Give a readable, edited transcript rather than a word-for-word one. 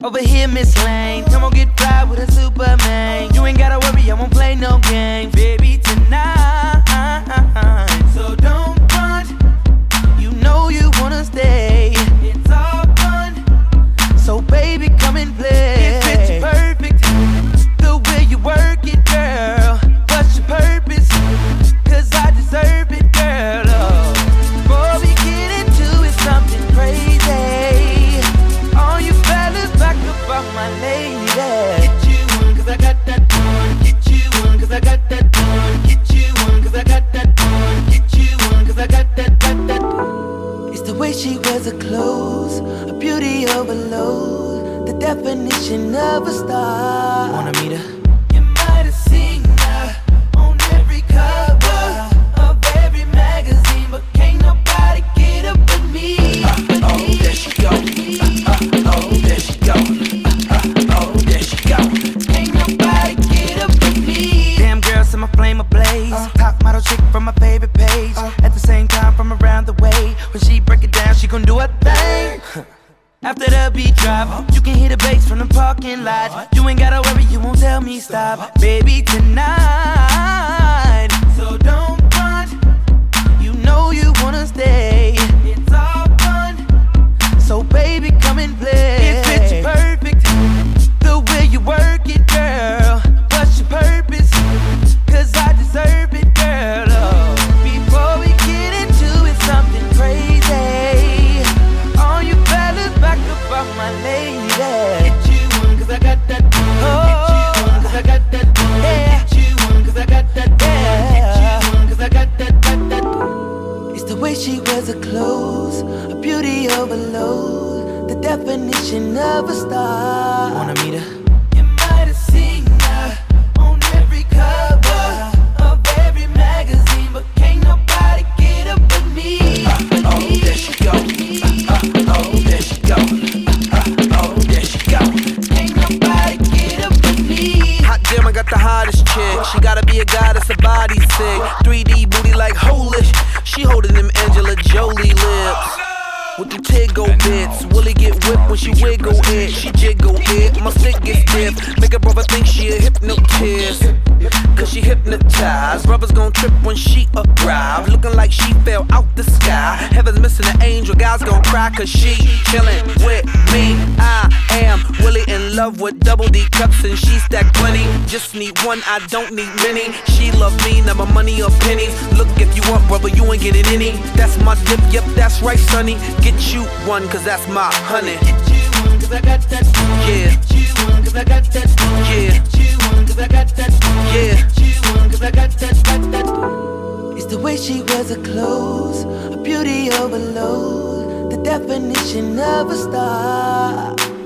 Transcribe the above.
Over here, Miss Lane. Come on, get fly with a Superman. You ain't gotta worry, I won't play no games, baby, tonight. So don't run. You know you wanna stay. It's all fun. So baby, come and play. It fits perfect. The way you work it, girl. What's your purpose? 'Cause I deserve it, girl. Oh. Before we get into it, something crazy. All you fellas back up on my lady. Get you one, 'cause I got that one. Get you one, 'cause I got that one. Get you one, 'cause I got that one. Get you one, 'cause I got that. It's the way she wears her clothes, a beauty overload, the definition of a star. Wanna meet her? You might have seen her on every cover of every magazine, but can't nobody get up with me. Oh, there she go. Oh, there she go. Oh, there she go. Ain't nobody get up with me. Damn girl, set my flame ablaze. Top model chick from my favorite page. At the same time from around the way. When she break it down, she gon' do her thing. After the beat drop, you can hear the bass from the parking lot. You ain't gotta worry, you won't tell me stop, baby, tonight. So don't run. You know you wanna stay. It's all fun. So baby, come and play. It fits perfect. The way you work it, girl. What's your purpose? 'Cause I deserve it, girl. Oh. Before we get into it, something crazy. All you fellas back up on my lady. Get you one, 'cause I got that one. Get you one, 'cause I got that one. Get you one, 'cause I got that one. Get you one, 'cause I got that. It's the way she wears her clothes, a beauty overload, the definition of a star. Wanna meet her? You might have seen her on every cover of every magazine, but can't nobody get up with me. Oh, there she go. Oh, there she go. Oh, there she go. Ain't nobody get up with me. Hot damn, I got the hottest chick. She gotta be a goddess, her body sick. 3D booty like holy. She holding them Angela Jolie lips. With the Tiggo bits, Willie get whipped when she wiggle it. She jiggle it, my stick gets stiff. Make a brother think she a hypnotist, 'cause she hypnotized. Brothers gon' trip when she arrive, looking like she fell out the sky. Heaven's missing an angel, guys gon' cry 'cause she chillin' with me. I am Willie in love with double D cups and she stack plenty. Just need one, I don't need many. She love me, never money or pennies. Look, if you want brother, you ain't getting any. That's my dip, yep, that's right, sonny. Get you one, 'cause that's my honey. Get you one, 'cause I got that one. Yeah. Get you one, 'cause I got that one. Yeah. Get you one, 'cause I got that one. Yeah. Get you one, 'cause I got that. It's the way she wears her clothes, a beauty overload, the definition of a star.